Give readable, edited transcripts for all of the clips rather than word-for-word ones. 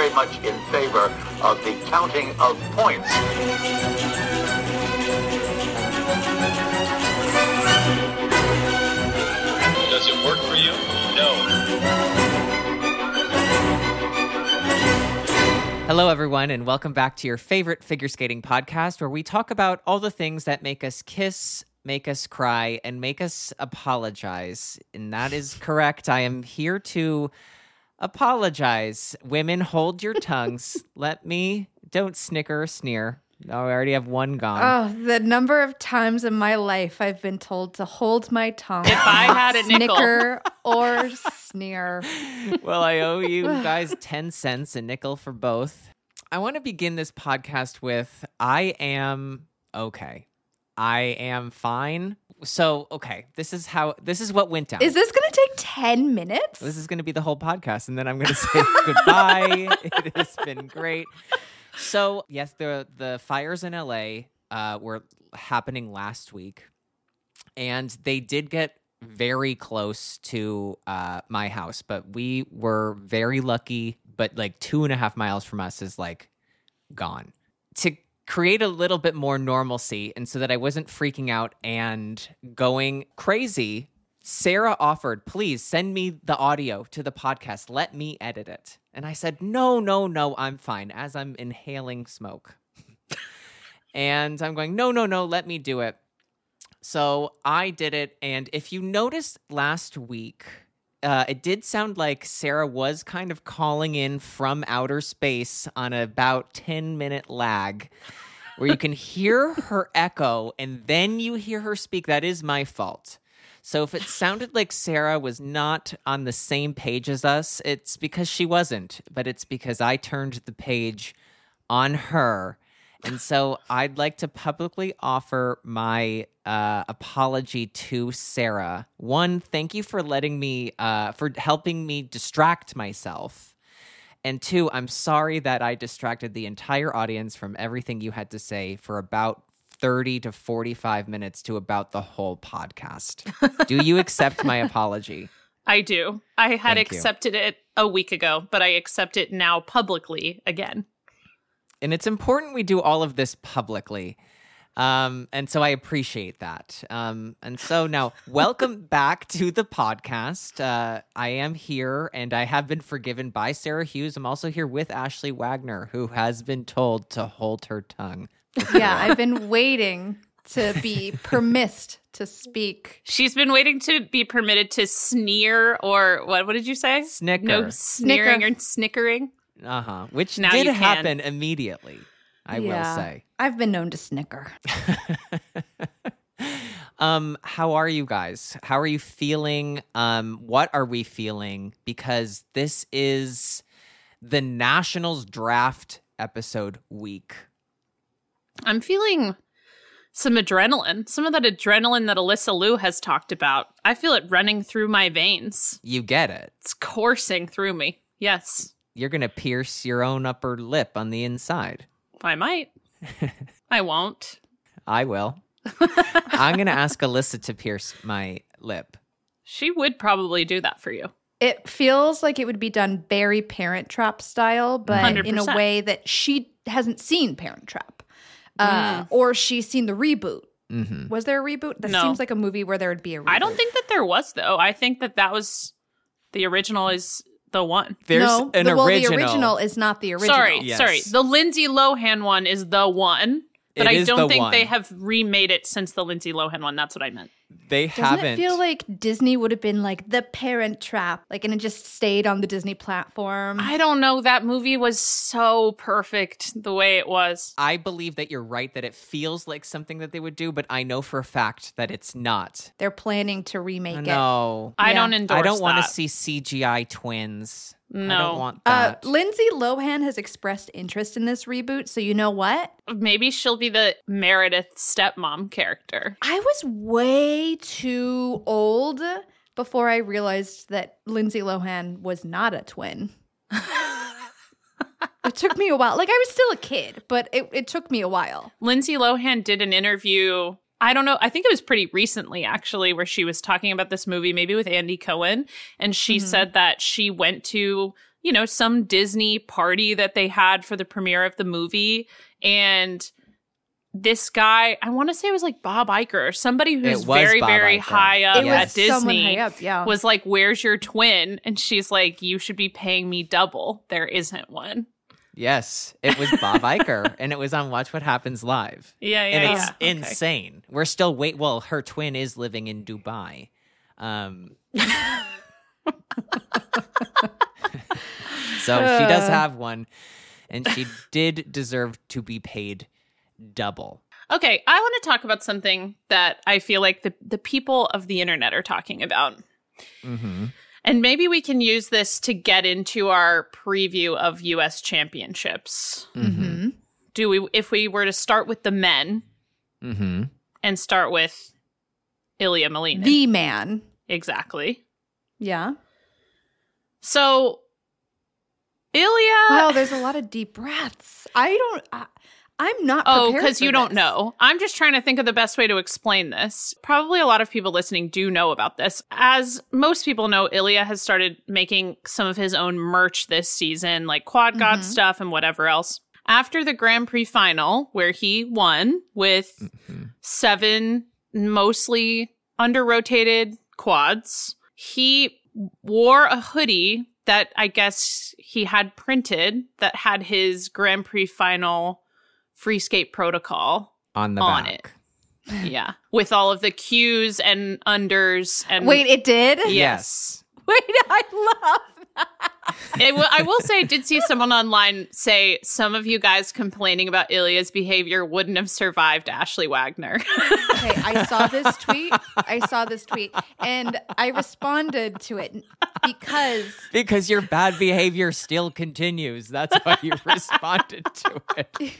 very much in favor of the counting of points. Does it work for you? No. Hello, everyone, and welcome back to your favorite figure skating podcast, where we talk about all the things that make us kiss, make us cry, and make us apologize. And that is correct. I am here to apologize. Women, hold your tongues. Don't snicker or sneer. Oh, I already have one gone. Oh, the number of times in my life I've been told to hold my tongue. If I had a nickel. Snicker or sneer. Well, I owe you guys 10 cents, a nickel for both. I want to begin this podcast with, I am okay. I am fine. So, okay, this is what went down. Is this going to take 10 minutes? This is going to be the whole podcast, and then I'm going to say goodbye. It has been great. So, yes, the fires in LA were happening last week, and they did get very close to my house, but we were very lucky, but like 2.5 miles from us is like gone. To create a little bit more normalcy, and so that I wasn't freaking out and going crazy, Sarah offered, please send me the audio to the podcast. Let me edit it. And I said, no, I'm fine, as I'm inhaling smoke. And I'm going, no, let me do it. So I did it. And if you noticed last week, it did sound like Sarah was kind of calling in from outer space on about 10-minute lag, where you can hear her echo and then you hear her speak. That is my fault. So if it sounded like Sarah was not on the same page as us, it's because she wasn't, but it's because I turned the page on her. And so I'd like to publicly offer my apology to Sarah. One, thank you for for helping me distract myself. And two, I'm sorry that I distracted the entire audience from everything you had to say for about 30 to 45 minutes to about the whole podcast. Do you accept my apology? I do. I had Thank you. accepted it a week ago, but I accept it now publicly again. And it's important we do all of this publicly. And so I appreciate that. And so now, welcome back to the podcast. I am here, and I have been forgiven by Sarah Hughes. I'm also here with Ashley Wagner, who has been told to hold her tongue. Yeah, I've been waiting to be permissed to speak. She's been waiting to be permitted to sneer or what did you say? Snicker. No sneering or snickering. Which Now did you can. happen immediately, I will say. I've been known to snicker. How are you guys? How are you feeling? What are we feeling? Because this is the Nationals draft episode week. I'm feeling some adrenaline. Some of that adrenaline that Alyssa Liu has talked about. I feel it running through my veins. You get it. It's coursing through me. Yes. You're going to pierce your own upper lip on the inside. I might. I won't. I will. I'm going to ask Alyssa to pierce my lip. She would probably do that for you. It feels like it would be done Barry Parent Trap style, but 100%. in a way that she hasn't seen Parent Trap. Or she's seen the reboot. Mm-hmm. Was there a reboot? That No. seems like a movie where there would be a reboot. I don't think that there was, though. I think that was the original is the one. There's no, an well, original. the original is not the original. Sorry. Yes. The Lindsay Lohan one is the one. But It I is the don't think one. they have remade it since the Lindsay Lohan one. That's what I meant. They Doesn't haven't. it feel like Disney would have been like the Parent Trap, like, and it just stayed on the Disney platform? I don't know. That movie was so perfect the way it was. I believe that you're right, that it feels like something that they would do, but I know for a fact that it's not. They're planning to remake it. No. I Yeah. don't endorse I don't want to that. see CGI twins. I No. don't want that. Lindsay Lohan has expressed interest in this reboot, so you know what? Maybe she'll be the Meredith stepmom character. I was way too old before I realized that Lindsay Lohan was not a twin. It took me a while. Like, I was still a kid, but it took me a while. Lindsay Lohan did an interview, I don't know, I think it was pretty recently actually, where she was talking about this movie, maybe with Andy Cohen. And she said that she went to, some Disney party that they had for the premiere of the movie. And this guy, I want to say it was like Bob Iger or somebody who's very, very high up at Disney was like, where's your twin? And she's like, you should be paying me double. There isn't one. Yes, it was Bob Iger, and it was on Watch What Happens Live. Yeah. And it's insane. We're still well, her twin is living in Dubai. So she does have one, and she did deserve to be paid double. Okay, I want to talk about something that I feel like the people of the internet are talking about. Mm-hmm. And maybe we can use this to get into our preview of U.S. championships. Mm-hmm. If we were to start with the men Mm-hmm. and start with Ilya Malinin. The man. Exactly. Yeah. So, Ilya... Wow, there's a lot of deep breaths. I'm not prepared Oh, because you don't this. know. I'm just trying to think of the best way to explain this. Probably a lot of people listening do know about this. As most people know, Ilya has started making some of his own merch this season, like Quad God stuff and whatever else. After the Grand Prix final, where he won with 7 mostly under-rotated quads, he wore a hoodie that I guess he had printed that had his Grand Prix final free skate protocol on it. Yeah. With all of the Qs and unders. And Wait, it did? Yes. Wait, I love that. I will say I did see someone online say some of you guys complaining about Ilya's behavior wouldn't have survived Ashley Wagner. Okay, I saw this tweet and I responded to it because your bad behavior still continues. That's why you responded to it.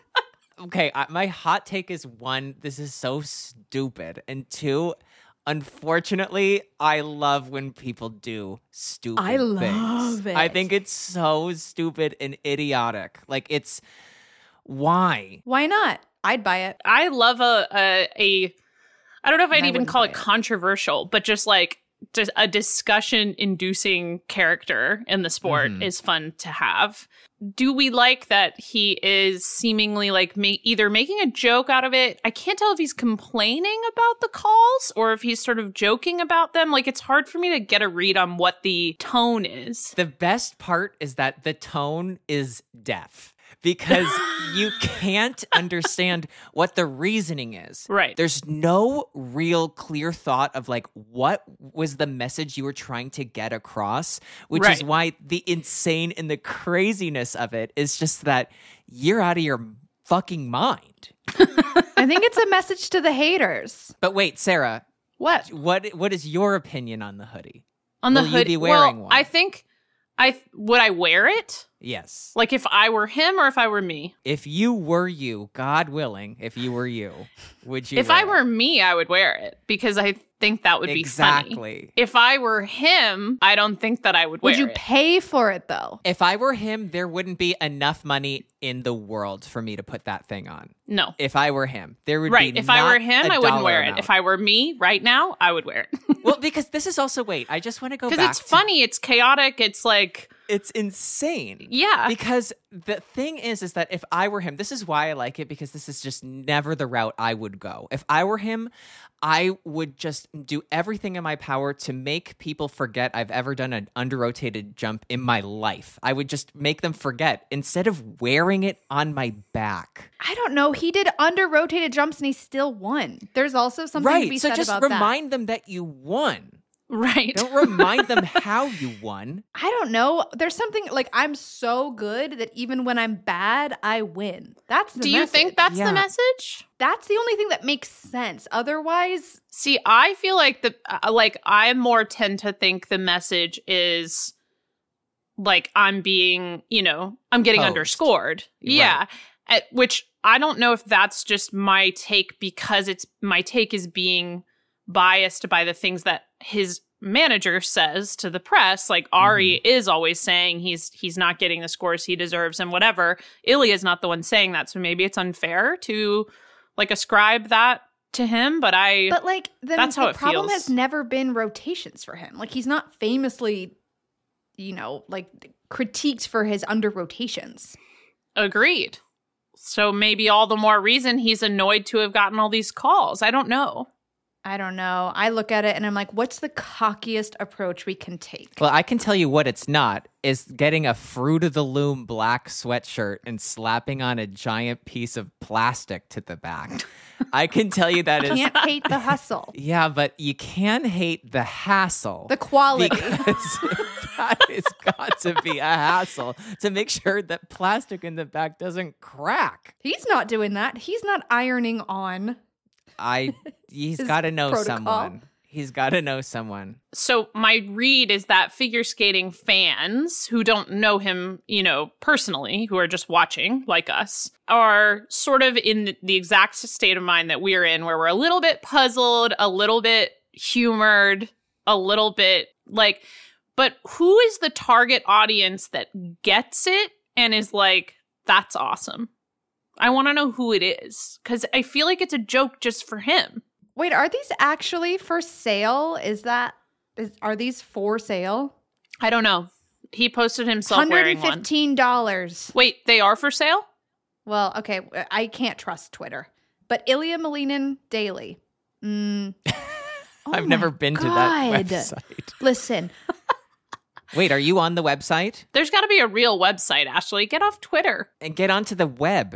Okay, my hot take is 1, this is so stupid, and 2, unfortunately, I love when people do stupid I love things. it. I think it's so stupid and idiotic. Like, it's why? Why not? I'd buy it. I love a I don't know if I'd I even wouldn't call buy it it. controversial, but just like a discussion-inducing character in the sport is fun to have. Do we like that he is seemingly like either making a joke out of it? I can't tell if he's complaining about the calls or if he's sort of joking about them. Like, it's hard for me to get a read on what the tone is. The best part is that the tone is deaf. Because you can't understand what the reasoning is. Right. There's no real clear thought of like what was the message you were trying to get across, which is why the insane and the craziness of it is just that you're out of your fucking mind. I think it's a message to the haters. But wait, Sarah, What? what is your opinion on the hoodie? On the Will you hoodie? be wearing well, one? I think would I wear it? Yes. Like if I were him or if I were me? If you were you, God willing, if you were you, would you If wear I it? were me, I would wear it because I think that would be funny. Exactly. If I were him, I don't think that I would wear Would you it. pay for it though? If I were him, there wouldn't be enough money in the world for me to put that thing on. No. If I were him, there would Right. be If I not were him, a I wouldn't dollar wear it. amount. If I were me right now, I would wear it. Well, because this is also I just want to go back. Because it's funny, it's chaotic, it's like It's insane. Yeah. Because the thing is that if I were him, this is why I like it, because this is just never the route I would go. If I were him, I would just do everything in my power to make people forget I've ever done an under-rotated jump in my life. I would just make them forget instead of wearing it on my back. I don't know. He did under-rotated jumps and he still won. There's also something to be So said just about remind them that you won. right. Don't remind them how you won. I don't know. There's something like I'm so good that even when I'm bad, I win. That's the Do you message. think that's Yeah. the message? That's the only thing that makes sense. Otherwise, See, I feel like I more tend to think the message is like I'm being, I'm getting Posed. underscored. Yeah. Which I don't know if that's just my take because my take is being biased by the things that his manager says to the press. Like Ari is always saying he's not getting the scores he deserves and whatever. Ilya is not the one saying that. So maybe it's unfair to like ascribe that to him, but like that's how the it problem feels. has never been rotations for him. Like he's not famously critiqued for his under rotations. Agreed. So maybe all the more reason he's annoyed to have gotten all these calls. I don't know. I don't know. I look at it and I'm like, what's the cockiest approach we can take? Well, I can tell you what it's not, is getting a Fruit of the Loom black sweatshirt and slapping on a giant piece of plastic to the back. I can tell you that is... Can't hate the hustle. Yeah, but you can hate the hassle. The quality. Because that has got to be a hassle to make sure that plastic in the back doesn't crack. He's not doing that. He's not ironing on. He's His got to know protocol. someone. He's got to know someone. So my read is that figure skating fans who don't know him, personally, who are just watching like us, are sort of in the exact state of mind that we're in, where we're a little bit puzzled, a little bit humored, a little bit like, but who is the target audience that gets it and is like, that's awesome? I want to know who it is, because I feel like it's a joke just for him. Wait, are these actually for sale? Are these for sale? I don't know. He posted himself wearing one. $115. Wait, they are for sale? Well, okay, I can't trust Twitter. But Ilya Malinin Daily. I've never been to that website. Listen. Wait, are you on the website? There's got to be a real website, Ashley. Get off Twitter. And get onto the web.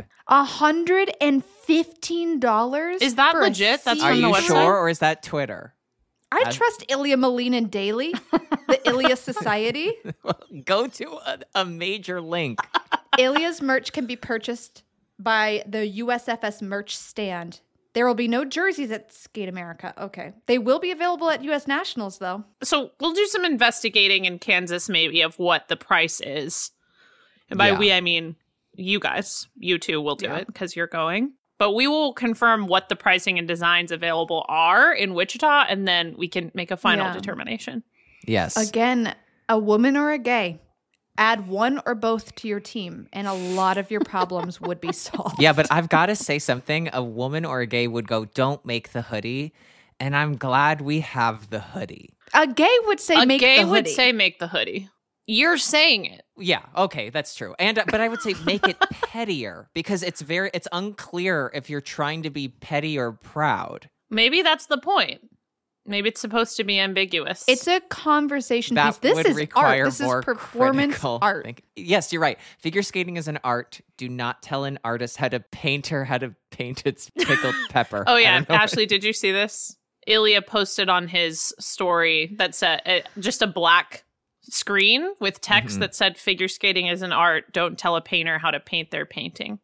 $115? Is that for a legit? That's Are from the you website? sure, or is that Twitter? I trust Ilya Malinin Daily, the Ilya Society. Go to a major link. Ilya's merch can be purchased by the USFS merch stand. There will be no jerseys at Skate America. Okay. They will be available at US Nationals, though. So we'll do some investigating in Kansas, maybe, of what the price is. And by we, I mean you guys. You two will do it because you're going. But we will confirm what the pricing and designs available are in Wichita, and then we can make a final determination. Yes. Again, a woman or a gay. Add one or both to your team, and a lot of your problems would be solved. Yeah, but I've got to say something. A woman or a gay would go, don't make the hoodie. And I'm glad we have the hoodie. A gay would say make the hoodie. A gay would say make the hoodie. You're saying it. Yeah, okay, that's true. But I would say make it pettier, because it's unclear if you're trying to be petty or proud. Maybe that's the point. Maybe it's supposed to be ambiguous. It's a conversation That piece. This would is require art. This more is performance critical art. thinking. Yes, you're right. Figure skating is an art. Do not tell an artist how to paint its pickled pepper. Oh, yeah. Ashley, did you see this? Ilya posted on his story that said just a black screen with text that said, figure skating is an art. Don't tell a painter how to paint their painting.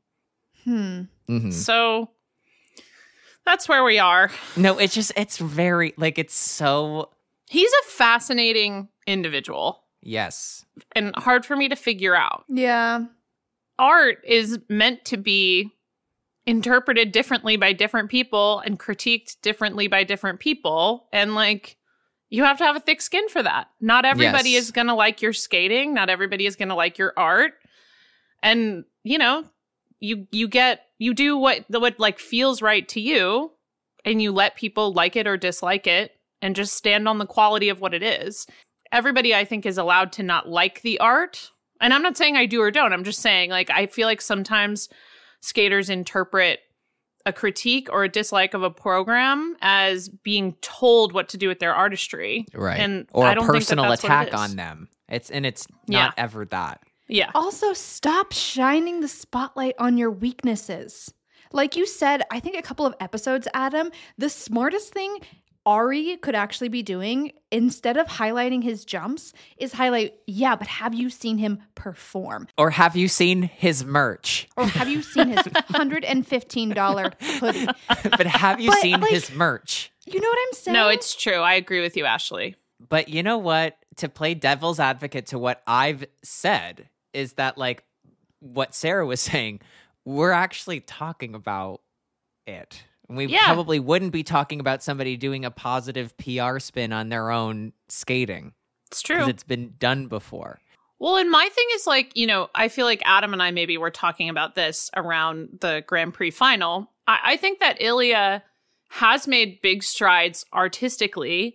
So that's where we are. No, it's very, it's so... He's a fascinating individual. Yes. And hard for me to figure out. Yeah. Art is meant to be interpreted differently by different people and critiqued differently by different people. And you have to have a thick skin for that. Not everybody is going to like your skating. Not everybody is going to like your art. And, you do what feels right to you, and you let people like it or dislike it and just stand on the quality of what it is. Everybody, I think, is allowed to not like the art. And I'm not saying I do or don't. I'm just saying, I feel like sometimes skaters interpret a critique or a dislike of a program as being told what to do with their artistry. Right. And or I don't a personal think that that's attack what it is. on them. It's not ever that. Yeah. Also, stop shining the spotlight on your weaknesses. Like you said, I think a couple of episodes, Adam, the smartest thing Ari could actually be doing, instead of highlighting his jumps, is highlight, but have you seen him perform? Or have you seen his merch? Or have you seen his $115 hoodie? But have you seen his merch? You know what I'm saying? No, it's true. I agree with you, Ashley. But you know what? To play devil's advocate to what I've said is that, what Sarah was saying, we're actually talking about it. We probably wouldn't be talking about somebody doing a positive PR spin on their own skating. It's true. Because it's been done before. Well, and my thing is I feel like Adam and I maybe were talking about this around the Grand Prix final. I think that Ilya has made big strides artistically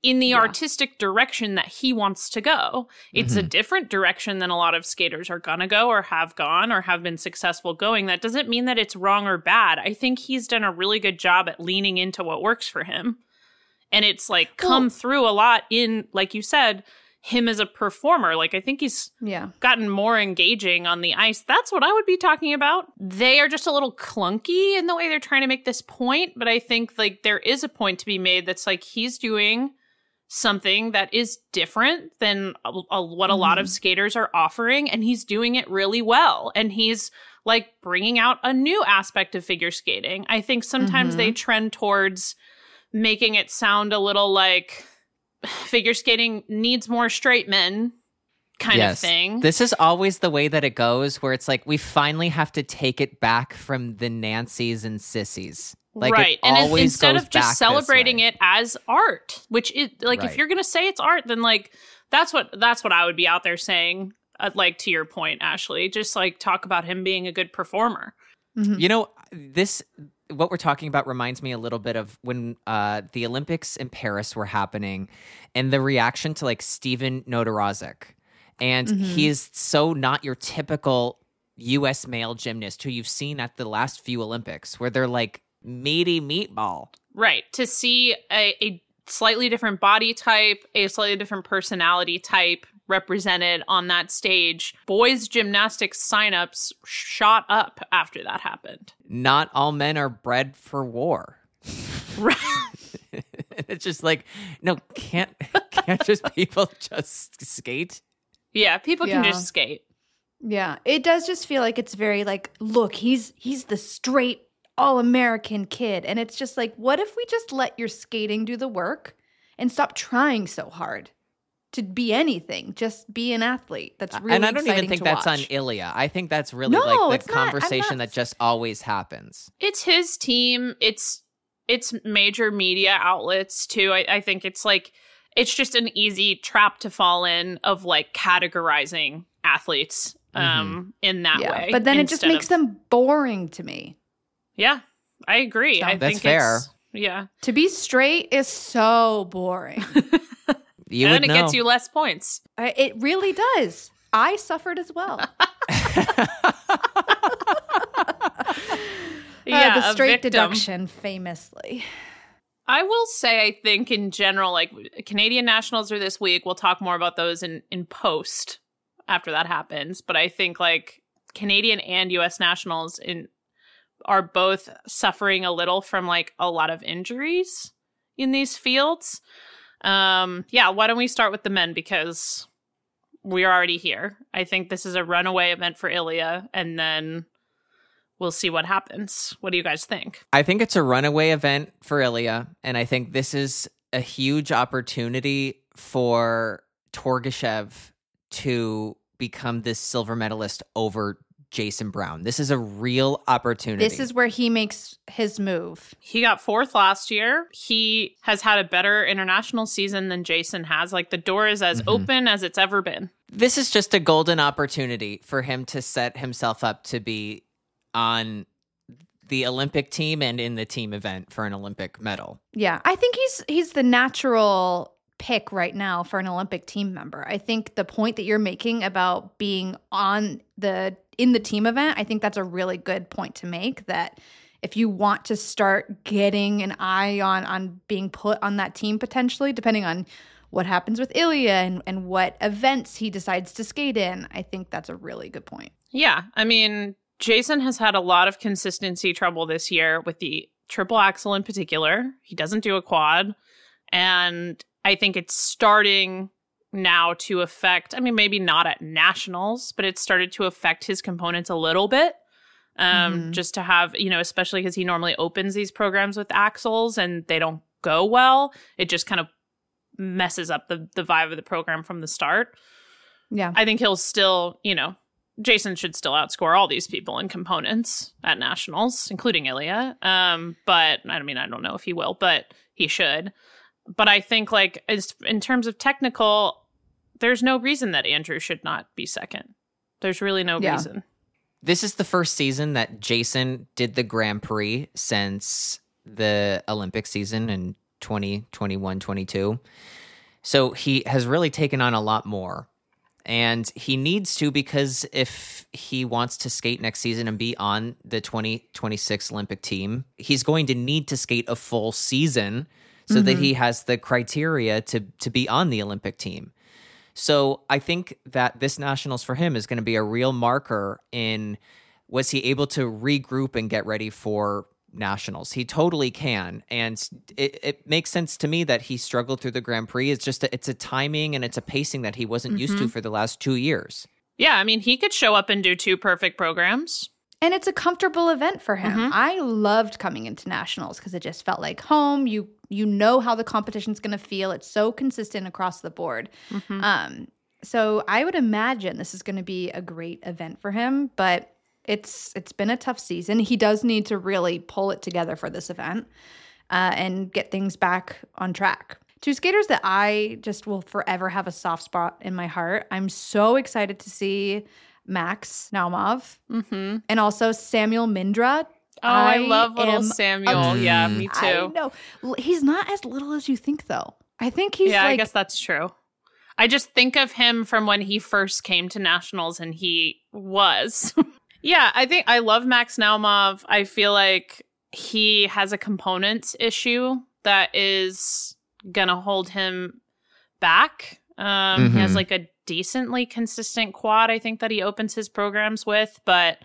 in the artistic direction that he wants to go. It's a different direction than a lot of skaters are gonna go or have gone or have been successful going. That doesn't mean that it's wrong or bad. I think he's done a really good job at leaning into what works for him. And it's like come through a lot in, like you said, him as a performer. Like, I think he's gotten more engaging on the ice. That's what I would be talking about. They are just a little clunky in the way they're trying to make this point, but I think like there is a point to be made that's like he's doing something that is different than what a lot of skaters are offering, and he's doing it really well. And he's like bringing out a new aspect of figure skating. I think sometimes they trend towards making it sound a little like figure skating needs more straight men kind of thing. This is always the way that it goes, where it's like we finally have to take it back from the Nancys and sissies. Like, right. And instead of just celebrating it it as art, which is like, if you're going to say it's art, then like, that's what I would be out there saying. Like, to your point, Ashley, just like talk about him being a good performer. You know, what we're talking about reminds me a little bit of when the Olympics in Paris were happening and the reaction to like Steven Nodorozic. And he's so not your typical U.S. male gymnast who you've seen at the last few Olympics, where they're like meaty meatball. Right. To see a slightly different body type, a slightly different personality type represented on that stage. Boys gymnastics signups shot up after that happened. Not all men are bred for war. Right. It's just like, no, can't just people just skate? Yeah, people can just skate. Yeah, it does just feel like it's very like, look, he's the straight all-American kid. And it's just like, what if we just let your skating do the work and stop trying so hard to be anything? Just be an athlete. That's really And I don't even exciting think to that's watch. on Ilya. I think that's really No, like it's the not. conversation that just always happens. It's his team. It's major media outlets too. I think it's like, it's just an easy trap to fall in of like categorizing athletes in that way. But then it just makes them boring to me. Yeah, I agree. I That's think fair. Yeah. To be straight is so boring. You and would it know. gets you less points. It really does. I suffered as well. Yeah, the a straight victim. deduction, famously. I will say, I think in general, like Canadian nationals are this week. We'll talk more about those in post after that happens. But I think like Canadian and U.S. nationals are both suffering a little from like a lot of injuries in these fields. Yeah, why don't we start with the men, because we're already here. I think this is a runaway event for Ilya, and then we'll see what happens. What do you guys think? I think it's a runaway event for Ilya, and I think this is a huge opportunity for Torgashev to become this silver medalist over Jason Brown. This is a real opportunity. This is where he makes his move. He got fourth last year. He has had a better international season than Jason has. Like, the door is as open as it's ever been. This is just a golden opportunity for him to set himself up to be on the Olympic team and in the team event for an Olympic medal. Yeah, I think he's the natural pick right now for an Olympic team member. I think the point that you're making about being in the team event, I think that's a really good point to make, that if you want to start getting an eye on being put on that team potentially, depending on what happens with Ilya and what events he decides to skate in, I think that's a really good point. Yeah, I mean, Jason has had a lot of consistency trouble this year with the triple axel in particular. He doesn't do a quad. And I think it's starting now to affect, I mean, maybe not at nationals, but it's started to affect his components a little bit. Just to have, especially because he normally opens these programs with axles and they don't go well. It just kind of messes up the vibe of the program from the start. Yeah. I think he'll still, Jason should still outscore all these people in components at nationals, including Ilya. But I mean, I don't know if he will, but he should. But I think, like, in terms of technical, there's no reason that Andrew should not be second. There's really no reason. This is the first season that Jason did the Grand Prix since the Olympic season in 2021, 22. So he has really taken on a lot more. And he needs to, because if he wants to skate next season and be on the 2026 Olympic team, he's going to need to skate a full season so that he has the criteria to be on the Olympic team. So I think that this nationals for him is going to be a real marker in, was he able to regroup and get ready for nationals? He totally can. And it makes sense to me that he struggled through the Grand Prix. It's just, it's a timing and it's a pacing that he wasn't used to for the last 2 years. Yeah, I mean, he could show up and do 2 perfect programs. And it's a comfortable event for him. I loved coming into nationals because it just felt like home. You know how the competition's going to feel. It's so consistent across the board. So I would imagine this is going to be a great event for him, but it's been a tough season. He does need to really pull it together for this event and get things back on track. 2 skaters that I just will forever have a soft spot in my heart. I'm so excited to see Max Naumov and also Samuel Mindra. Oh, I love little Samuel. Yeah, me too. I know. He's not as little as you think, though. I think he's I guess that's true. I just think of him from when he first came to nationals, and he was. Yeah, I think I love Max Naumov. I feel like he has a components issue that is going to hold him back. He has like a decently consistent quad, I think, that he opens his programs with. But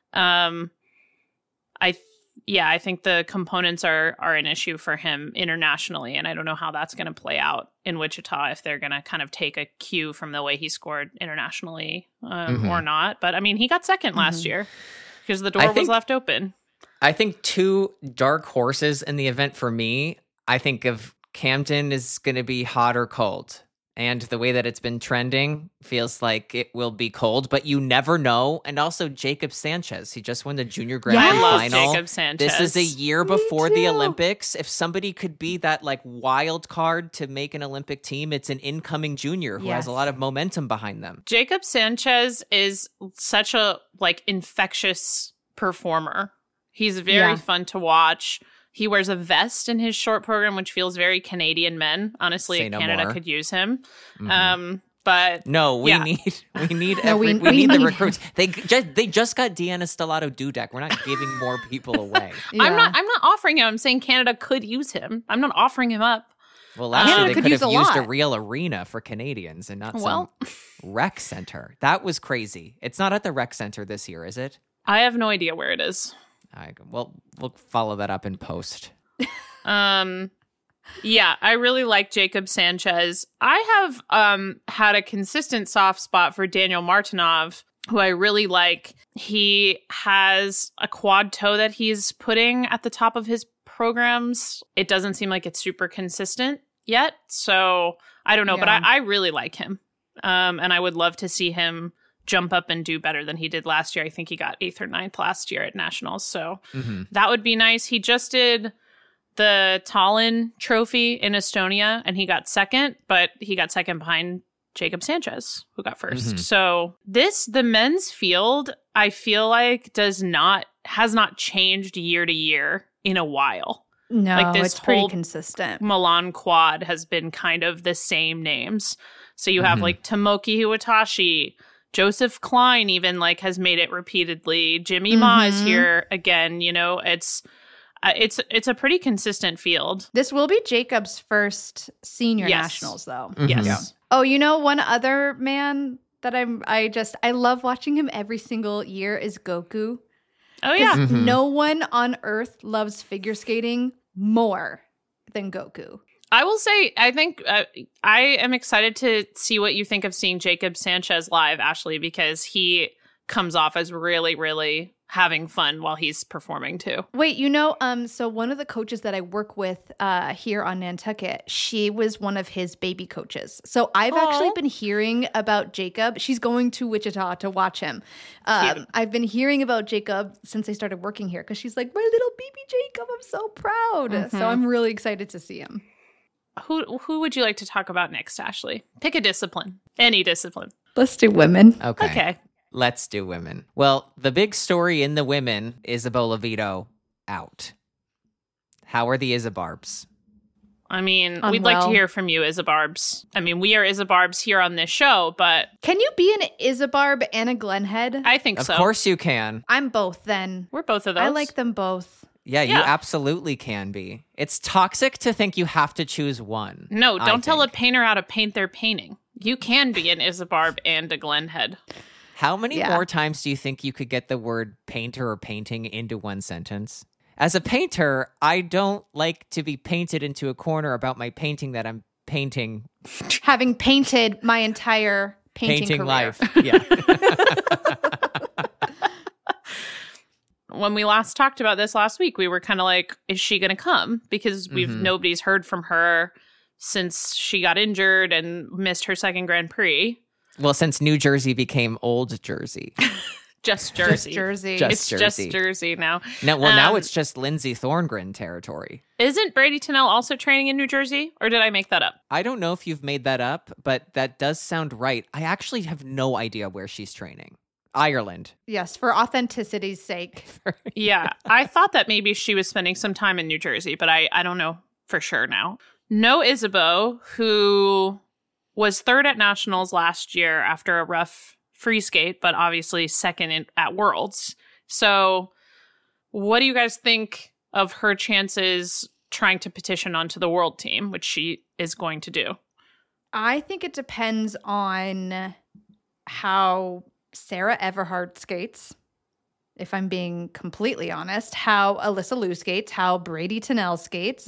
I think the components are an issue for him internationally. And I don't know how that's going to play out in Wichita, if they're going to kind of take a cue from the way he scored internationally or not. But I mean, he got second last year because the door was left open. I think 2 dark horses in the event for me, I think of Camden is going to be hot or cold. And the way that it's been trending feels like it will be cold, but you never know. And also Jacob Sanchez. He just won the Junior Grand Prix I love final. Jacob Sanchez. This is a year before the Olympics. If somebody could be that like wild card to make an Olympic team, it's an incoming junior who has a lot of momentum behind them. Jacob Sanchez is such a like infectious performer. He's very fun to watch. He wears a vest in his short program, which feels very Canadian men. Honestly, Canada could use him. But no, we need the recruits. They just got Deanna Stellato Dudek. We're not giving more people away. I'm not offering him. I'm saying Canada could use him. I'm not offering him up. Well, last year they could have used a real arena for Canadians and not some rec center. That was crazy. It's not at the rec center this year, is it? I have no idea where it is. Well, we'll follow that up in post. Yeah, I really like Jacob Sanchez. I have had a consistent soft spot for Daniel Martinov, who I really like. He has a quad toe that he's putting at the top of his programs. It doesn't seem like it's super consistent yet, so I don't know, but I really like him. And I would love to see him jump up and do better than he did last year. I think he got 8th or 9th last year at Nationals. So that would be nice. He just did the Tallinn Trophy in Estonia and he got second, but he got second behind Jacob Sanchez, who got first. So the men's field, I feel like has not changed year to year in a while. No, like this it's pretty consistent. Milan quad has been kind of the same names. So you have like Tomoki Iwatashi, Joseph Klein even like has made it repeatedly. Jimmy Ma is here again. You know, it's a pretty consistent field. This will be Jacob's first senior nationals, though. Yes. Yeah. Oh, you know, one other man that I love watching him every single year is Goku. Oh yeah. No one on earth loves figure skating more than Goku. I will say, I think I am excited to see what you think of seeing Jacob Sanchez live, Ashley, because he comes off as really, really having fun while he's performing too. Wait, so one of the coaches that I work with here on Nantucket, she was one of his baby coaches. So I've actually been hearing about Jacob. She's going to Wichita to watch him. I've been hearing about Jacob since I started working here because she's like, my little baby Jacob, I'm so proud. So I'm really excited to see him. Who would you like to talk about next, Ashley? Pick a discipline. Any discipline. Let's do women. Okay. Let's do women. Well, the big story in the women, Isabola Vito out. How are the Isabarbs? I mean, we'd like to hear from you, Isabarbs. I mean, we are Isabarbs here on this show, but... Can you be an Isabarb and a Glenhead? I think so. Of course you can. I'm both then. We're both of those. I like them both. Yeah, you absolutely can be. It's toxic to think you have to choose one. No, don't tell a painter how to paint their painting. You can be an Isabarb and a Glenhead. How many more times do you think you could get the word painter or painting into one sentence? As a painter, I don't like to be painted into a corner about my painting that I'm painting. Having painted my entire painting career. Life. Yeah. When we last talked about this last week, we were kind of like, is she going to come? Because nobody's heard from her since she got injured and missed her second Grand Prix. Well, since New Jersey became Old Jersey. Just Jersey. Just Jersey now. No, well, now it's just Lindsay Thorngren territory. Isn't Brady Tennell also training in New Jersey? Or did I make that up? I don't know if you've made that up, but that does sound right. I actually have no idea where she's training. Ireland. Yes, for authenticity's sake. Yeah, I thought that maybe she was spending some time in New Jersey, but I don't know for sure now. No Isabeau, who was third at Nationals last year after a rough free skate, but obviously second at Worlds. So what do you guys think of her chances trying to petition onto the world team, which she is going to do? I think it depends on how Sarah Everhart skates, if I'm being completely honest, how Alyssa Liu skates, how Brady Tennell skates.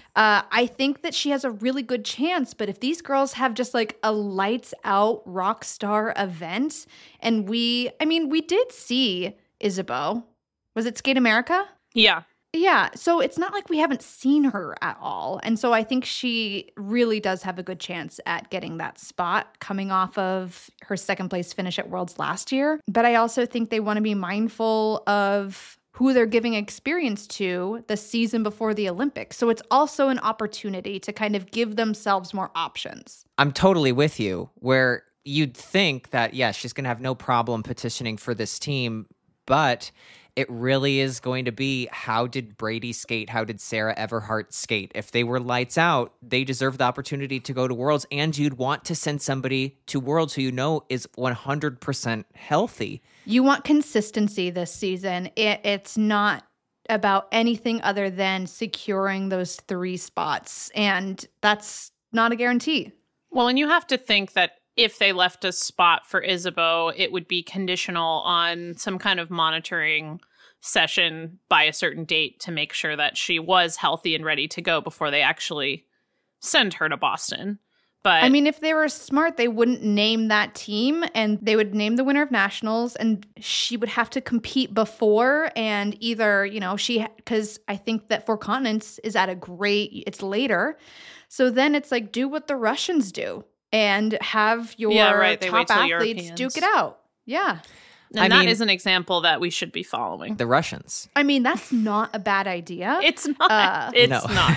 I think that she has a really good chance, but if these girls have just like a lights out rock star event, and we did see Isabeau. Was it Skate America? Yeah. Yeah, so it's not like we haven't seen her at all. And so I think she really does have a good chance at getting that spot coming off of her second place finish at Worlds last year. But I also think they want to be mindful of who they're giving experience to the season before the Olympics. So it's also an opportunity to kind of give themselves more options. I'm totally with you, where you'd think that, yeah, she's going to have no problem petitioning for this team, but it really is going to be, how did Brady skate? How did Sarah Everhart skate? If they were lights out, they deserve the opportunity to go to Worlds, and you'd want to send somebody to Worlds who you know is 100% healthy. You want consistency this season. It's not about anything other than securing those 3 spots, and that's not a guarantee. Well, and you have to think that if they left a spot for Isabeau, it would be conditional on some kind of monitoring session by a certain date to make sure that she was healthy and ready to go before they actually send her to Boston. But I mean, if they were smart, they wouldn't name that team, and they would name the winner of Nationals, and she would have to compete before, and either, because I think that Four Continents is it's later. So then it's like, do what the Russians do and have your top athletes duke it out. Yeah. And that is an example that we should be following. The Russians. I mean, that's not a bad idea. It's not. Not.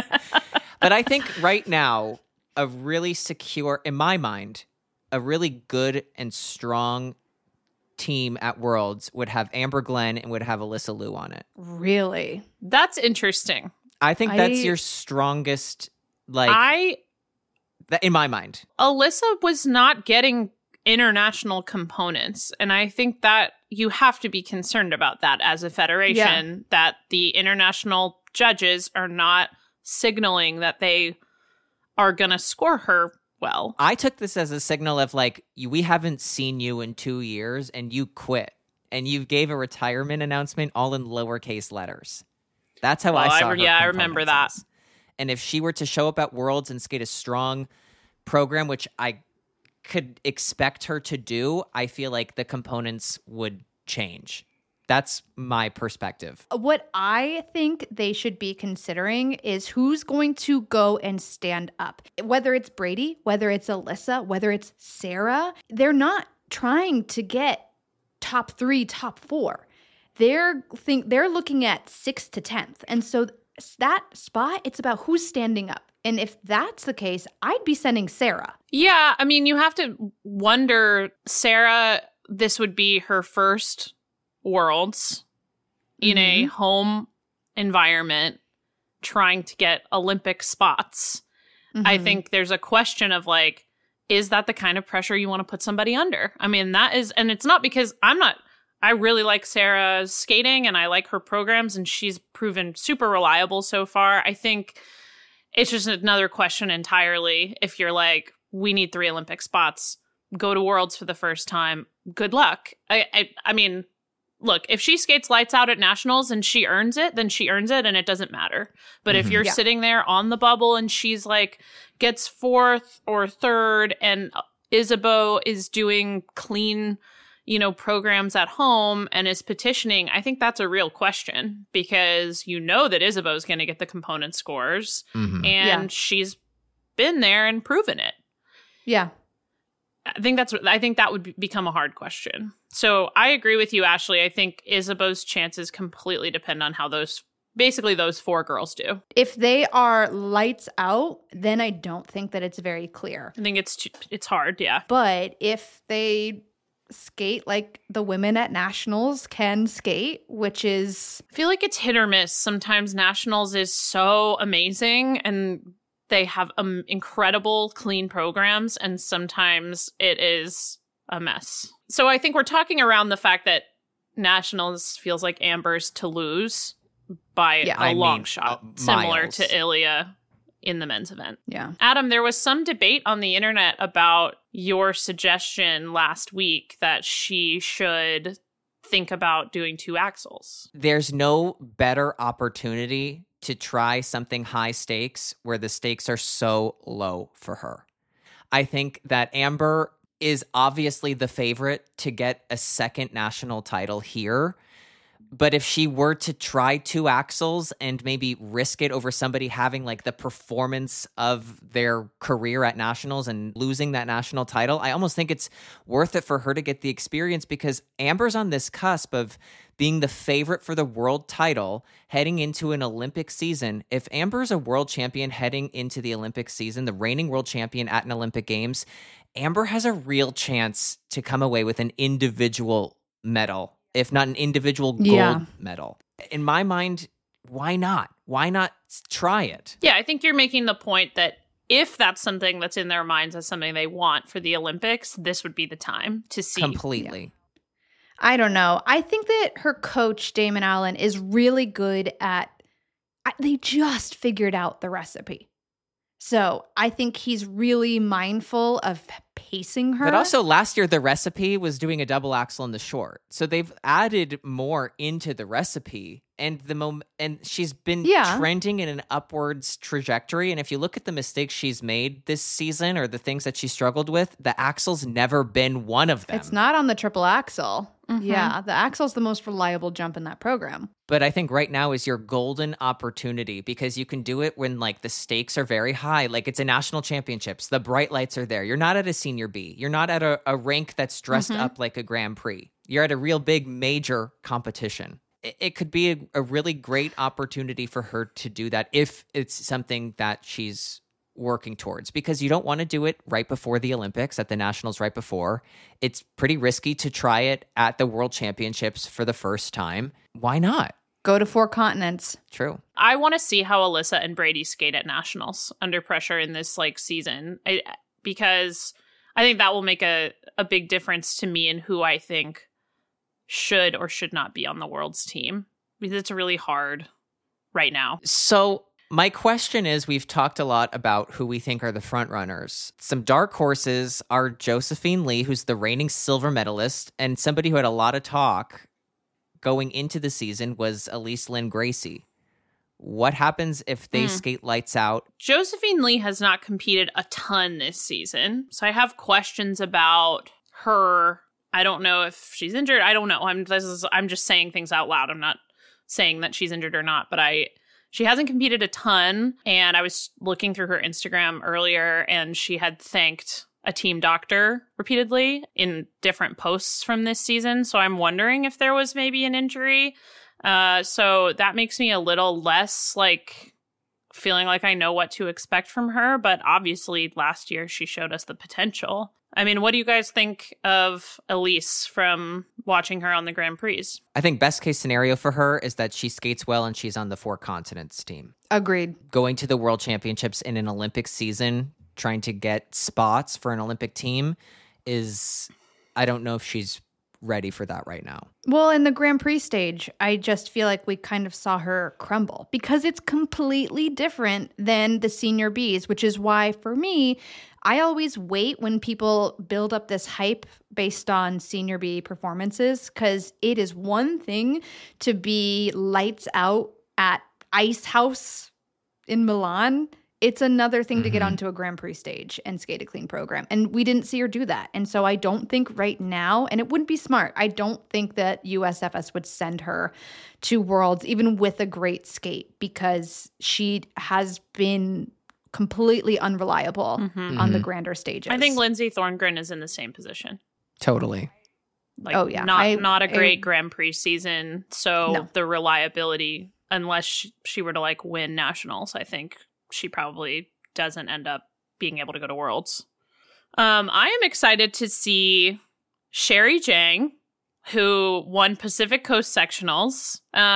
But I think right now, a really secure, in my mind, a really good and strong team at Worlds would have Amber Glenn and would have Alyssa Liu on it. Really? That's interesting. I think that's your strongest, in my mind. Alyssa was not getting international components, and I think that you have to be concerned about that as a federation, that the international judges are not signaling that they are going to score her well. I took this as a signal of we haven't seen you in 2 years and you quit, and you gave a retirement announcement all in lowercase letters. That's how I saw her. Yeah, I remember that. And if she were to show up at Worlds and skate a strong program, which I could expect her to do, I feel like the components would change. That's my perspective. What I think they should be considering is who's going to go and stand up. Whether it's Brady, whether it's Alyssa, whether it's Sarah, they're not trying to get top 3, top 4. They're looking at 6th to 10th. And so that spot, it's about who's standing up. And if that's the case, I'd be sending Sarah. Yeah, I mean, you have to wonder, Sarah, this would be her first Worlds in a home environment. trying to get Olympic spots. I think there's a question of like, is that the kind of pressure you want to put somebody under? I mean, that is, and it's not because I really like Sarah's skating and I like her programs and she's proven super reliable so far. I think it's just another question entirely. If you're like, we need 3 Olympic spots, go to Worlds for the first time, good luck. I mean, look, if she skates lights out at nationals and she earns it, then she earns it and it doesn't matter. But if you're sitting there on the bubble and she's like gets 4th or 3rd and Isabeau is doing clean, programs at home and is petitioning, I think that's a real question because that Isabeau is going to get the component scores and she's been there and proven it. Yeah. I think that would become a hard question. So I agree with you, Ashley. I think Isabeau's chances completely depend on how those 4 girls do. If they are lights out, then I don't think that it's very clear. I think it's hard, yeah. But if they skate like the women at nationals can skate, which is... I feel like it's hit or miss. Sometimes nationals is so amazing and they have incredible clean programs, and sometimes it is a mess. So I think we're talking around the fact that nationals feels like Amber's to lose by a long shot, similar to Ilya in the men's event. Yeah. Adam, there was some debate on the internet about your suggestion last week that she should think about doing 2 axles. There's no better opportunity to try something high stakes where the stakes are so low for her. I think that Amber is obviously the favorite to get a second national title here. But if she were to try 2 axles and maybe risk it over somebody having like the performance of their career at nationals and losing that national title, I almost think it's worth it for her to get the experience because Amber's on this cusp of being the favorite for the world title heading into an Olympic season. If Amber's a world champion heading into the Olympic season, the reigning world champion at an Olympic Games, Amber has a real chance to come away with an individual medal, if not an individual gold medal. In my mind, why not? Why not try it? Yeah, I think you're making the point that if that's something that's in their minds as something they want for the Olympics, this would be the time to see. Completely. Yeah. I don't know. I think that her coach, Damon Allen, is really good at they just figured out the recipe. So I think he's really mindful of pacing her. But also last year, the recipe was doing a double axel in the short. So they've added more into the recipe. And and she's been trending in an upwards trajectory. And if you look at the mistakes she's made this season or the things that she struggled with, the axle's never been one of them. It's not on the triple axel. Mm-hmm. Yeah, the axle's the most reliable jump in that program. But I think right now is your golden opportunity because you can do it when like the stakes are very high. Like it's a national championships. The bright lights are there. You're not at a senior B. You're not at a rink that's dressed up like a Grand Prix. You're at a real big major competition. It could be a really great opportunity for her to do that if it's something that she's working towards, because you don't want to do it right before the Olympics, at the nationals right before. It's pretty risky to try it at the World Championships for the first time. Why not? Go to 4 continents. True. I want to see how Alyssa and Brady skate at nationals under pressure in this season, because I think that will make a big difference to me in who I think should or should not be on the world's team, because it's really hard right now. So my question is, we've talked a lot about who we think are the front runners. Some dark horses are Josephine Lee, who's the reigning silver medalist, and somebody who had a lot of talk going into the season was Elise Lynn Gracie. What happens if they skate lights out? Josephine Lee has not competed a ton this season, so I have questions about her. I don't know if she's injured. I don't know. I'm just saying things out loud. I'm not saying that she's injured or not, but she hasn't competed a ton. And I was looking through her Instagram earlier, and she had thanked a team doctor repeatedly in different posts from this season. So I'm wondering if there was maybe an injury. So that makes me a little less feeling like I know what to expect from her. But obviously last year she showed us the potential. I mean, what do you guys think of Elise from watching her on the Grand Prix. I think best case scenario for her is that she skates well and she's on the 4 continents team. Agreed. Going to the World Championships in an Olympic season, trying to get spots for an Olympic team is, I don't know if she's ready for that right now. Well, in the Grand Prix stage, I just feel like we kind of saw her crumble because it's completely different than the Senior Bs, which is why, for me, I always wait when people build up this hype based on Senior B performances, because it is one thing to be lights out at Ice House in Milan. It's another thing to get onto a Grand Prix stage and skate a clean program. And we didn't see her do that. And so I don't think right now, and it wouldn't be smart, I don't think that USFS would send her to Worlds, even with a great skate, because she has been completely unreliable on the grander stages. I think Lindsay Thorngren is in the same position. Totally. Like, Oh, yeah. Not a great Grand Prix season. So No. the reliability, unless she were to like win nationals, I think she probably doesn't end up being able to go to Worlds. I am excited to see Sherry Jang, who won Pacific Coast Sectionals.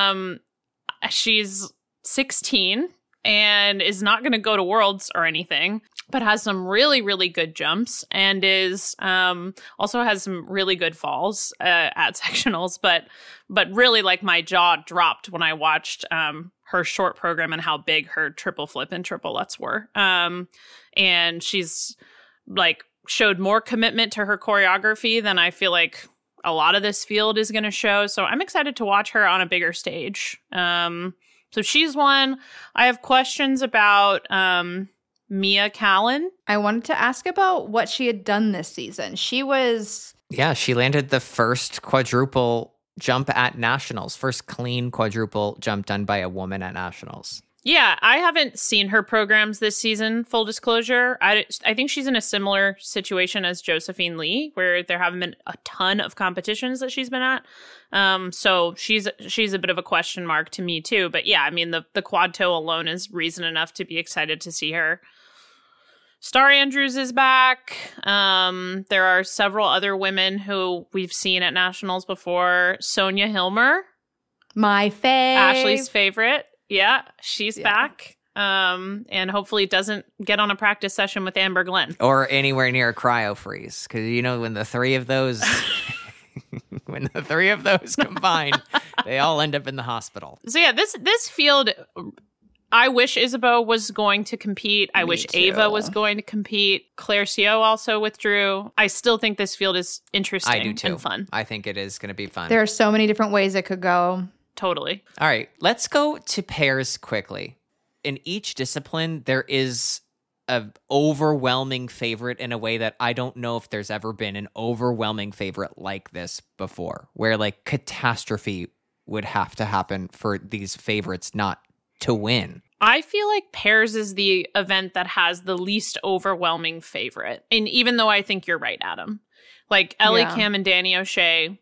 She's 16 and is not going to go to Worlds or anything, but has some really, really good jumps and is also has some really good falls at sectionals. But really, like, my jaw dropped when I watched her short program and how big her triple flip and triple lutz were. And she's like showed more commitment to her choreography than I feel like a lot of this field is going to show. So I'm excited to watch her on a bigger stage. So she's one. I have questions about Mia Callan. I wanted to ask about what she had done this season. She landed the first quadruple jump at nationals, first clean quadruple jump done by a woman at nationals. Yeah, I haven't seen her programs this season, full disclosure. I think she's in a similar situation as Josephine Lee, where there haven't been a ton of competitions that she's been at. So she's a bit of a question mark to me too. But yeah, I mean, the quad toe alone is reason enough to be excited to see her. Star Andrews is back. There are several other women who we've seen at nationals before. Sonia Hilmer, my fave. Ashley's favorite. Yeah, she's back. And hopefully doesn't get on a practice session with Amber Glenn. Or anywhere near a cryo freeze. Because, you know, when the three of those combine, they all end up in the hospital. So yeah, this field, I wish Isabeau was going to compete. I wish too. Ava was going to compete. Claire Sio also withdrew. I still think this field is interesting I do too. and fun. I think it is going to be fun. There are so many different ways it could go. Totally. All right, let's go to pairs quickly. In each discipline, there is an overwhelming favorite in a way that I don't know if there's ever been an overwhelming favorite like this before, where like catastrophe would have to happen for these favorites not to win. I feel like pairs is the event that has the least overwhelming favorite. And even though I think you're right, Adam, like Ellie Kim and Danny O'Shea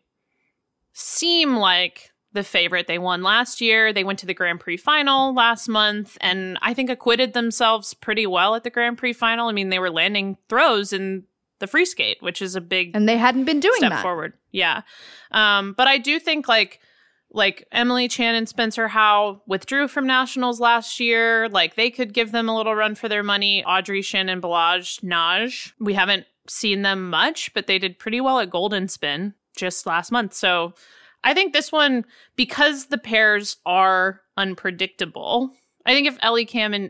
seem like the favorite. They won last year. They went to the Grand Prix final last month and I think acquitted themselves pretty well at the Grand Prix final. I mean, they were landing throws in the free skate, which is a big And they hadn't been doing step that. forward. Yeah. But I do think like Emily Chan and Spencer Howe withdrew from nationals last year. Like they could give them a little run for their money. Audrey Shin and Balaj Naj. We haven't seen them much, but they did pretty well at Golden Spin just last month. So I think this one, because the pairs are unpredictable, I think if Ellie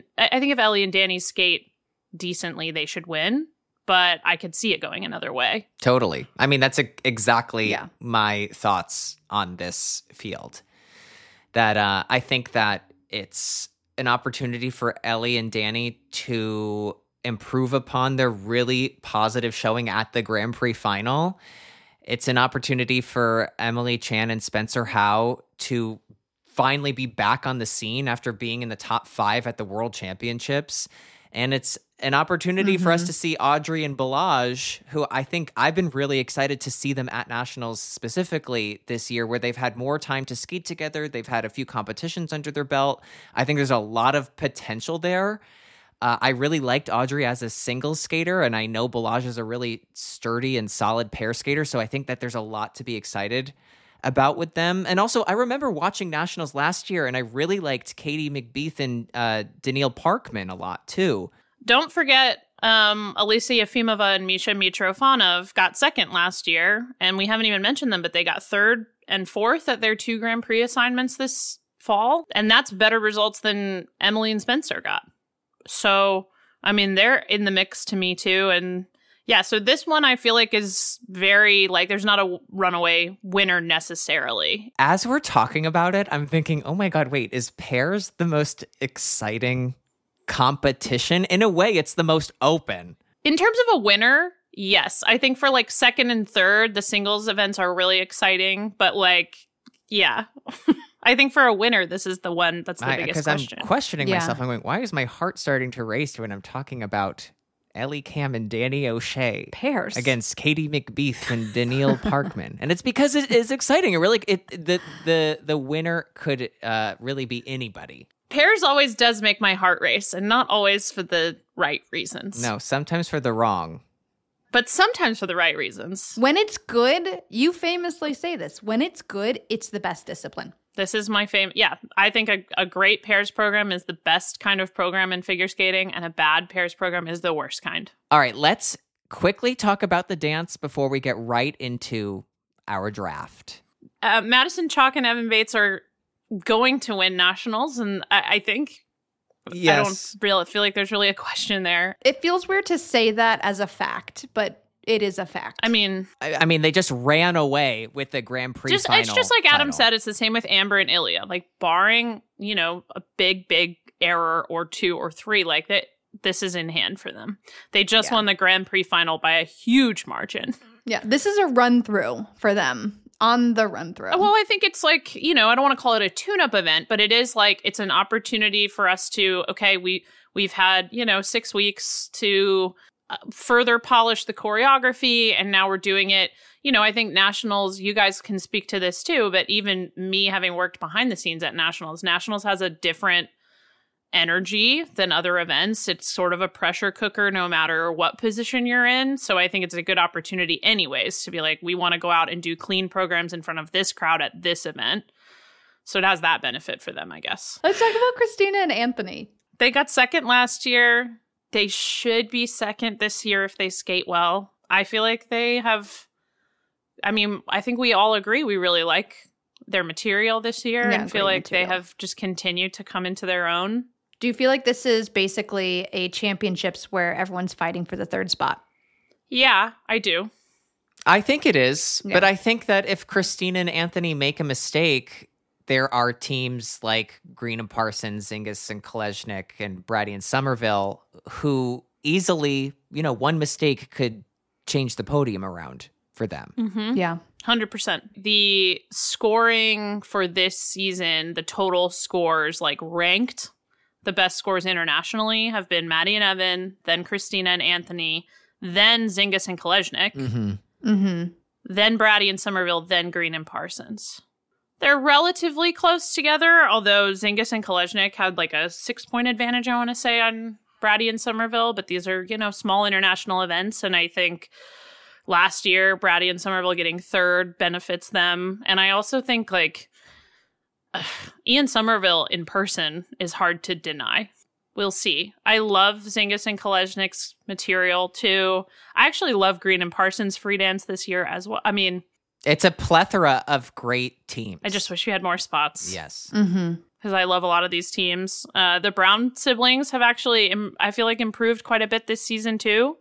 and Danny skate decently, they should win. But I could see it going another way. Totally. I mean, that's exactly my thoughts on this field. That I think that it's an opportunity for Ellie and Danny to improve upon their really positive showing at the Grand Prix final. It's an opportunity for Emily Chan and Spencer Howe to finally be back on the scene after being in the top 5 at the World Championships. And it's an opportunity for us to see Audrey and Balaj, who I think I've been really excited to see them at nationals specifically this year, where they've had more time to skate together. They've had a few competitions under their belt. I think there's a lot of potential there. I really liked Audrey as a singles skater, and I know Balazs is a really sturdy and solid pair skater, so I think that there's a lot to be excited about with them. And also, I remember watching Nationals last year, and I really liked Katie McBeath and Daniil Parkman a lot, too. Don't forget, Alisa Yefimova and Misha Mitrofanov got second last year, and we haven't even mentioned them, but they got third and fourth at their 2 Grand Prix assignments this fall, and that's better results than Emily and Spencer got. So, I mean, they're in the mix to me too. And yeah, so this one I feel like is very, like, there's not a runaway winner necessarily. As we're talking about it, I'm thinking, oh my God, wait, is pairs the most exciting competition? In a way, it's the most open. In terms of a winner, yes. I think for like second and third, the singles events are really exciting. But like, yeah. I think for a winner, this is the one that's the biggest question. Because I'm questioning myself. I'm going, why is my heart starting to race when I'm talking about Ellie Kam and Danny O'Shea pairs against Katie McBeath and Daniil Parkman? And it's because it is exciting. It really, the winner could really be anybody. Pairs always does make my heart race, and not always for the right reasons. No, sometimes for the wrong. But sometimes for the right reasons. When it's good, you famously say this, when it's good, it's the best discipline. This is my favorite. Yeah, I think a great pairs program is the best kind of program in figure skating, and a bad pairs program is the worst kind. All right, let's quickly talk about the dance before we get right into our draft. Madison Chalk and Evan Bates are going to win nationals, and I think... Yes. I don't feel like there's really a question there. It feels weird to say that as a fact, but it is a fact. I mean, they just ran away with the Grand Prix final. It's just like Adam said, it's the same with Amber and Ilya. Like, barring, a big error or 2 or 3, like that, this is in hand for them. They just won the Grand Prix final by a huge margin. Yeah, this is a run-through for them. On the run-through. Well, I think it's like, I don't want to call it a tune-up event, but it is like, it's an opportunity for us to, okay, we've had, 6 weeks to further polish the choreography, and now we're doing it. I think nationals, you guys can speak to this too, but even me having worked behind the scenes at nationals has a different energy than other events. It's sort of a pressure cooker no matter what position you're in. So I think it's a good opportunity anyways to be like, we want to go out and do clean programs in front of this crowd at this event. So it has that benefit for them, I guess. Let's talk about Christina and Anthony. They got second last year. They should be second this year if they skate well. I feel like they have, I think we all agree we really like their material this year and feel like they have just continued to come into their own. Do you feel like this is basically a championships where everyone's fighting for the third spot? Yeah, I do. I think it is. Yeah. But I think that if Christina and Anthony make a mistake, there are teams like Green and Parsons, Zingis and Kolesnik, and Brady and Somerville who easily, one mistake could change the podium around for them. Mm-hmm. Yeah. 100%. The scoring for this season, the total scores, like ranked, the best scores internationally have been Maddie and Evan, then Christina and Anthony, then Zingis and Kolesnik, then Brady and Somerville, then Green and Parsons. They're relatively close together, although Zingis and Kolesnik had like a 6-point advantage, I want to say, on Brady and Somerville, but these are, small international events, and I think last year, Brady and Somerville getting third benefits them. And I also think, Ian Somerville in person is hard to deny. We'll see. I love Zingis and Kolesnik's material, too. I actually love Green and Parsons' free dance this year as well. It's a plethora of great teams. I just wish we had more spots. Yes. Because I love a lot of these teams. The Brown siblings have actually, I feel like, improved quite a bit this season, too.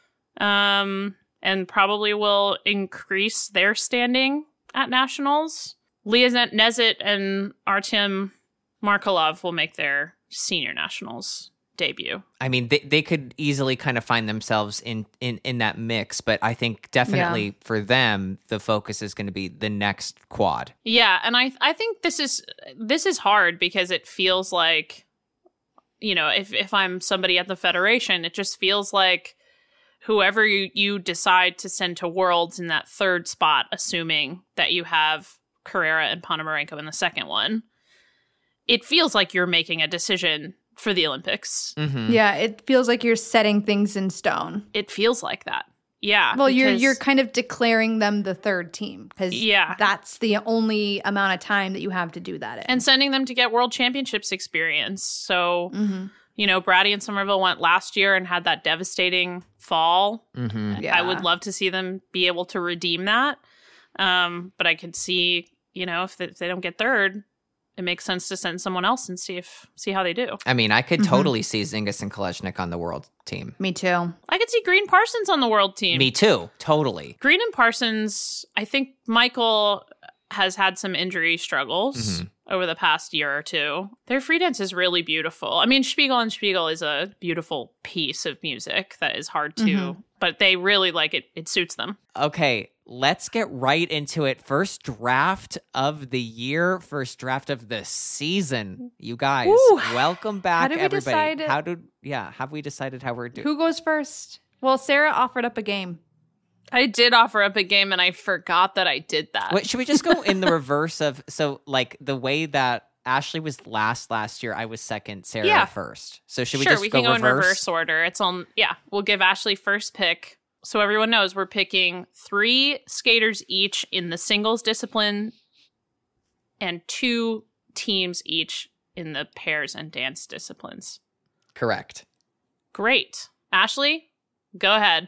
And probably will increase their standing at nationals. Leah Nezit and Artem Markelov will make their senior nationals debut. They could easily kind of find themselves in that mix, but I think definitely for them, the focus is going to be the next quad. Yeah, and I think this is hard because it feels like, if I'm somebody at the Federation, it just feels like whoever you decide to send to Worlds in that third spot, assuming that you have Carrera and Ponomarenko in the second one, it feels like you're making a decision for the Olympics. Mm-hmm. Yeah, it feels like you're setting things in stone. It feels like that. Yeah. Well, because- you're kind of declaring them the third team because Yeah. that's the only amount of time that you have to do that in. and sending them to get World Championships experience. So, Mhm. you know, Brady and Somerville went last year and had that devastating fall. Mm-hmm. Yeah. I would love to see them be able to redeem that. But I could see, you know, if they don't get third, it makes sense to send someone else and see how they do. I mean, I could Mhm. totally see Zingis and Kolesnik on the world team. Me too. I could see Green Parsons on the world team. Me too. Totally. Green and Parsons, I think Michael has had some injury struggles over the past year or two. Their free dance is really beautiful. I mean, Spiegel and Spiegel is a beautiful piece of music that is hard to, but they really like it. It suits them. Okay, let's get right into it. First draft of the year, first draft of the season. You guys, Woo. welcome back, How did we everybody. decide- Have we decided how we're doing? Who goes first? Well, Sarah offered up a game. I did offer up a game and I forgot that I did that. Wait, should we just go in the reverse of like the way that Ashley was last year, I was second, Sarah Yeah. first. So should we Sure, just we go can go reverse? in reverse order. It's on, yeah, we'll give Ashley first pick. So everyone knows we're picking 3 skaters each in the singles discipline and 2 teams each in the pairs and dance disciplines. Correct. Great. Ashley, go ahead.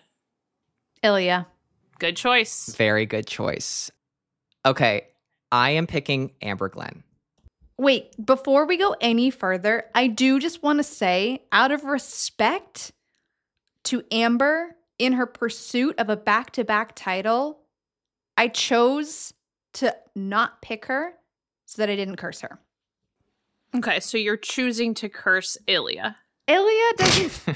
Ilya. Good choice. Very good choice. Okay, I am picking Amber Glenn. Wait, before we go any further, I do just want to say, out of respect to Amber in her pursuit of a back-to-back title, I chose to not pick her so that I didn't curse her. Okay, so you're choosing to curse Ilya. Ilya doesn't...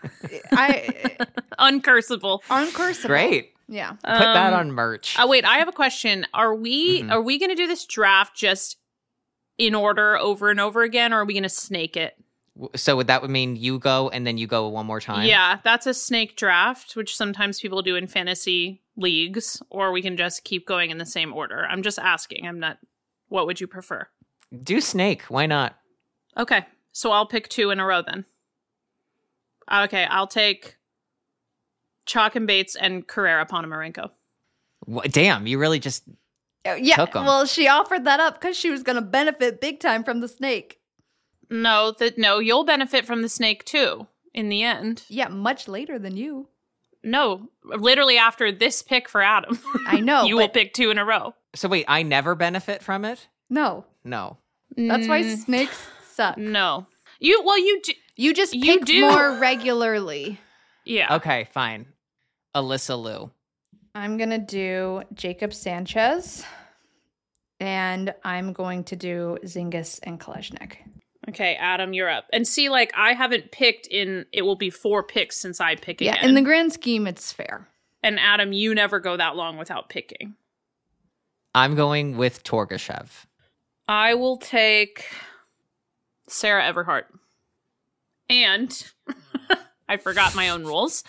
Uncursable. Uncursable. Great. Yeah. Put that on merch. Oh, wait, I have a question. Are we going to do this draft just in order over and over again, or are we going to snake it? So that would mean you go and then you go one more time? Yeah, that's a snake draft, which sometimes people do in fantasy leagues, or we can just keep going in the same order. I'm just asking. I'm not. What would you prefer? Do snake. Why not? Okay, so I'll pick 2 in a row then. Okay, I'll take Chalk and Bates and Carrera Ponomarenko. Damn, you really just... Yeah, Took 'em. well, she offered that up because she was going to benefit big time from the snake. No, you'll benefit from the snake too in the end. Yeah, much later than you. No, literally after this pick for Adam. I know. You will but pick 2 in a row. So wait, I never benefit from it? No, No. that's why snakes suck. No. You just You pick do. more regularly. Yeah. Okay, fine. Alyssa Liu. I'm going to do Jacob Sanchez, and I'm going to do Zingis and Kolesnik. Okay, Adam, you're up. And see, like, I haven't picked in, it will be 4 picks since I pick Yeah, again. in the grand scheme, it's fair. And Adam, you never go that long without picking. I'm going with Torgashev. I will take Sarah Everhart. And I forgot my own rules.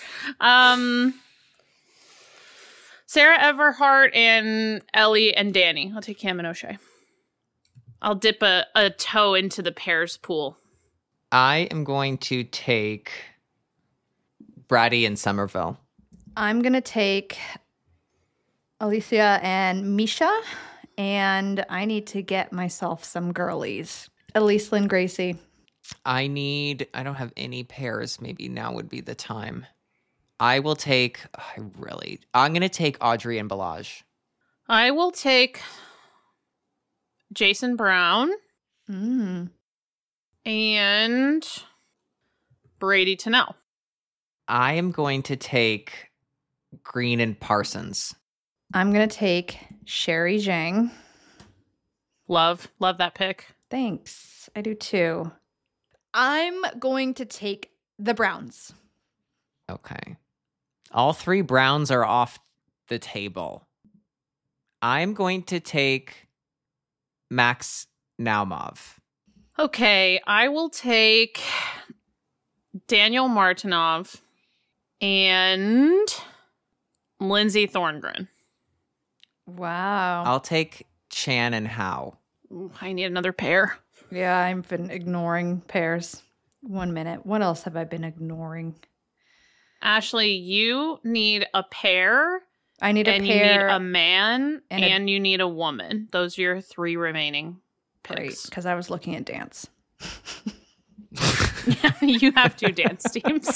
Sarah Everhart and Ellie and Danny. I'll take Cam and O'Shea. I'll dip a toe into the pairs pool. I am going to take Brady and Somerville. I'm going to take Alicia and Misha, and I need to get myself some girlies. Elise Lynn Gracie. I don't have any pairs. Maybe now would be the time. I'm going to take Audrey and Balaj. I will take Jason Brown Mm. and Brady Tennell. I am going to take Green and Parsons. I'm going to take Sherry Zhang. Love that pick. Thanks. I do too. I'm going to take the Browns. Okay. All 3 Browns are off the table. I'm going to take Max Naumov. Okay, I will take Daniel Martinov and Lindsay Thorngren. Wow. I'll take Chan and Howe. Ooh, I need another pair. Yeah, I've been ignoring pairs. 1 minute. What else have I been ignoring? Ashley, you need a pair. I need a and pair. You need a man and and you need a woman. Those are your 3 remaining Great, picks. because I was looking at dance. You have 2 dance teams.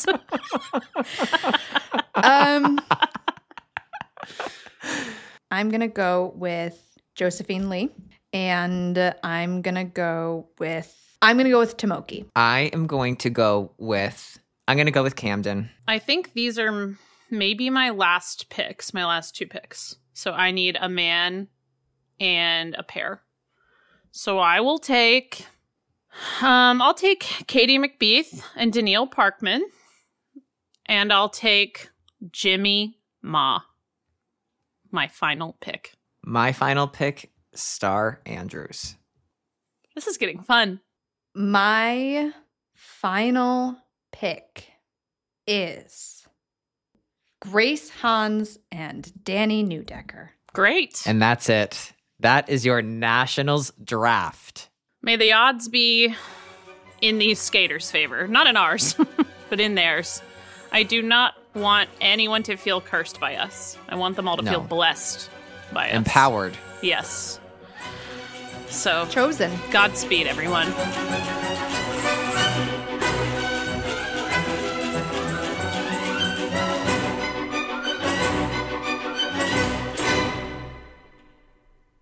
I'm going to go with Josephine Lee, and I'm going to go with Tomoki. I'm going to go with Camden. I think these are maybe my last 2 picks. So I need a man and a pair. So I will take I'll take Katie McBeath and Danielle Parkman, and I'll take Jimmy Ma. My final pick. My final pick, Star Andrews. This is getting fun. My final pick is Grace Hans and Danny Neudecker. Great. And that's it. That is your Nationals draft. May the odds be in these skaters' favor. Not in ours, but in theirs. I do not want anyone to feel cursed by us. I want them all to feel blessed by us. Empowered. Yes. So, Chosen. Godspeed, everyone.